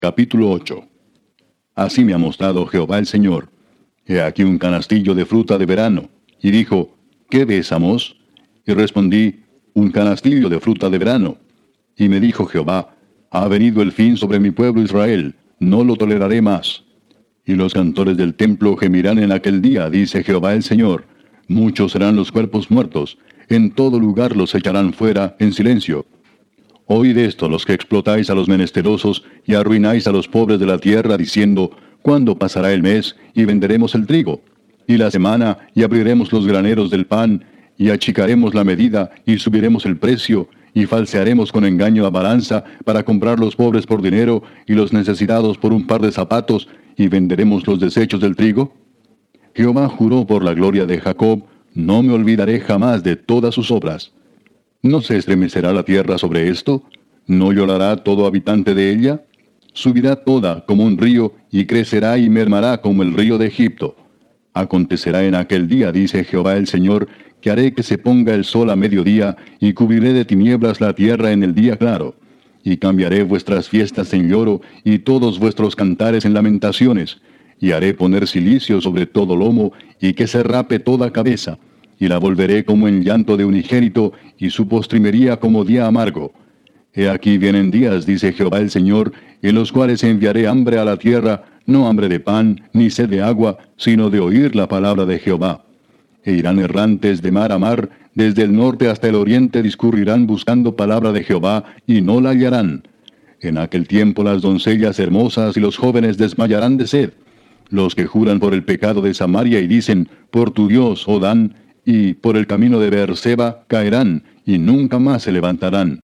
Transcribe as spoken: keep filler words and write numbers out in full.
Capítulo ocho. Así me ha mostrado Jehová el Señor. He aquí un canastillo de fruta de verano. Y dijo, ¿qué ves, Amós? Y respondí, un canastillo de fruta de verano. Y me dijo Jehová, ha venido el fin sobre mi pueblo Israel, no lo toleraré más. Y los cantores del templo gemirán en aquel día, dice Jehová el Señor. Muchos serán los cuerpos muertos, en todo lugar los echarán fuera en silencio. Oíd esto, los que explotáis a los menesterosos y arruináis a los pobres de la tierra, diciendo, ¿cuándo pasará el mes y venderemos el trigo? Y la semana y abriremos los graneros del pan, y achicaremos la medida y subiremos el precio, y falsearemos con engaño la balanza para comprar los pobres por dinero y los necesitados por un par de zapatos, y venderemos los desechos del trigo? Jehová juró por la gloria de Jacob, no me olvidaré jamás de todas sus obras. ¿No se estremecerá la tierra sobre esto? ¿No llorará todo habitante de ella? Subirá toda como un río, y crecerá y mermará como el río de Egipto. Acontecerá en aquel día, dice Jehová el Señor, que haré que se ponga el sol a mediodía, y cubriré de tinieblas la tierra en el día claro. Y cambiaré vuestras fiestas en lloro, y todos vuestros cantares en lamentaciones. Y haré poner cilicio sobre todo lomo, y que se rape toda cabeza. Y la volveré como en llanto de unigénito, y su postrimería como día amargo. He aquí vienen días, dice Jehová el Señor, en los cuales enviaré hambre a la tierra, no hambre de pan, ni sed de agua, sino de oír la palabra de Jehová. E irán errantes de mar a mar, desde el norte hasta el oriente discurrirán buscando palabra de Jehová, y no la hallarán. En aquel tiempo las doncellas hermosas y los jóvenes desmayarán de sed. Los que juran por el pecado de Samaria y dicen, por tu Dios, oh Dan, y por el camino de Beerseba caerán, y nunca más se levantarán.